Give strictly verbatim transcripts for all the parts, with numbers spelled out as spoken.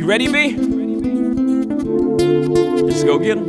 You ready, B? Let's go get 'em.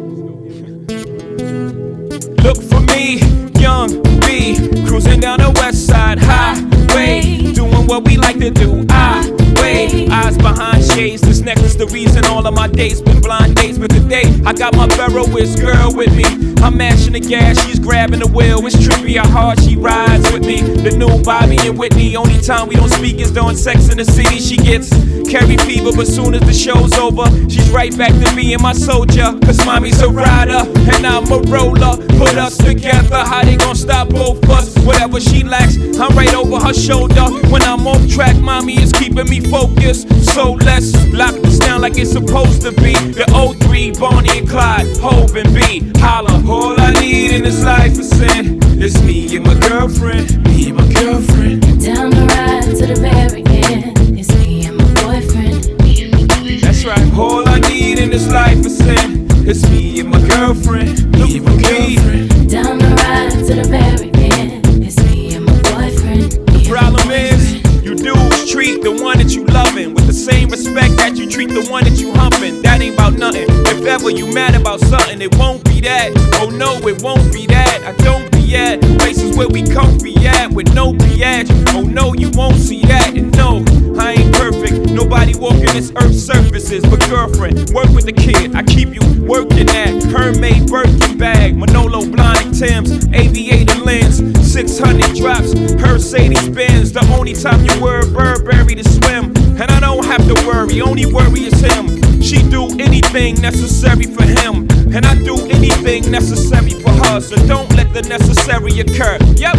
Look for me, young B, cruising down the west side highway, doing what we like to do. I wait, eyes behind shades. This necklace the reason all of my days been blind days, but today I got my Ferroist girl with me. I'm mashing the gas, she's grabbing the wheel. It's trippy how hard she rides with me. The new Bobby and Whitney. Only time we don't speak is during Sex in the City. She gets carry fever, but soon as the show's over, she's right back to being my soldier. Cause mommy's a rider and I'm a roller. Put us together, how they gon' stop both us? Whatever she lacks, I'm right over her shoulder. When I'm off track, mommy is keeping me focused. So let's lock this down like it's supposed to be. The oh three, Bonnie and Clyde, Hov and B. Holla, all I need in this life is sin. It's me and my girlfriend, me and my girlfriend. Down the ride to the very end. It's me and my boyfriend, me and my boyfriend. That's right, all I need in this life is sin. It's me and my girlfriend, me and my girlfriend. Down the ride to the very end. It's me and my boyfriend. The problem is, you dudes treat the one that you loving with the same respect that you treat the one that you humping. That ain't about nothing. If ever you mad about something, it won't be that. Oh no, it won't be that. I don't be at places where we comfy at with no biatch. Oh no, you won't see that. And no, I ain't perfect. Nobody walking this earth's surfaces. But girlfriend, work with the kid. I keep you working at Hermès Birkin bag, Manolo Blahnik Timbs, aviator lens, six hundred drops, Mercedes Benz. The only time you wear Burberry to swim, and I don't have to worry. Only worry is him. She do anything necessary for him, and I do anything necessary for her. So don't let the necessary occur. Yep.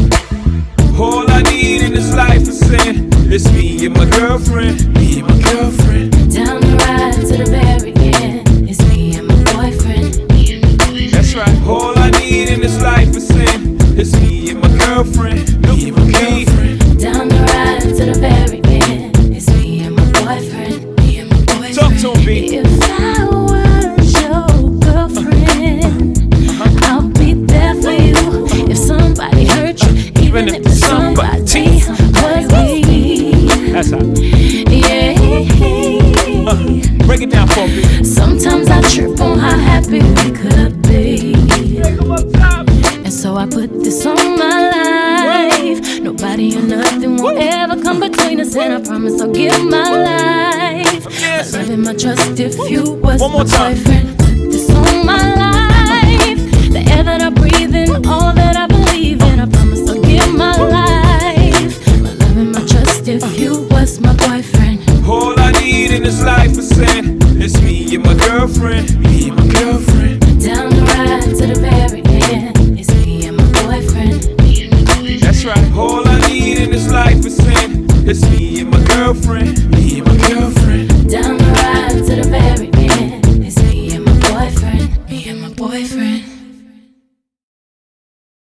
All I need in this life is sin. It's me and my girlfriend, me and my girlfriend. Down the ride to the very end. It's me and my boyfriend, me and my boyfriend. That's right. All I need in this life is sin. It's me and my girlfriend, me and my girlfriend. Down the ride to the very end. It's me and my boyfriend, me and my boyfriend. Talk to him, B. If I were your girlfriend, uh-huh. I'll be there for you. If somebody hurt you, uh, even, even if somebody was me. That's how. Yeah. Uh, break it down for me. Sometimes I trip on how happy we could be. And so I put this on my life. Nobody or nothing will ever come between us, and I promise I'll give my life. My love and my trust if you was my boyfriend. Put this on my life. The air that I breathe in, all that I believe in, I promise I'll give my life. My love and my trust if you was my boyfriend. All I need in this life is sin. It's me and my girlfriend, me and my girlfriend. Down the ride to the very end. It's me and my boyfriend, me and my boyfriend. That's right. All I need in this life is sin. It's me and my girlfriend.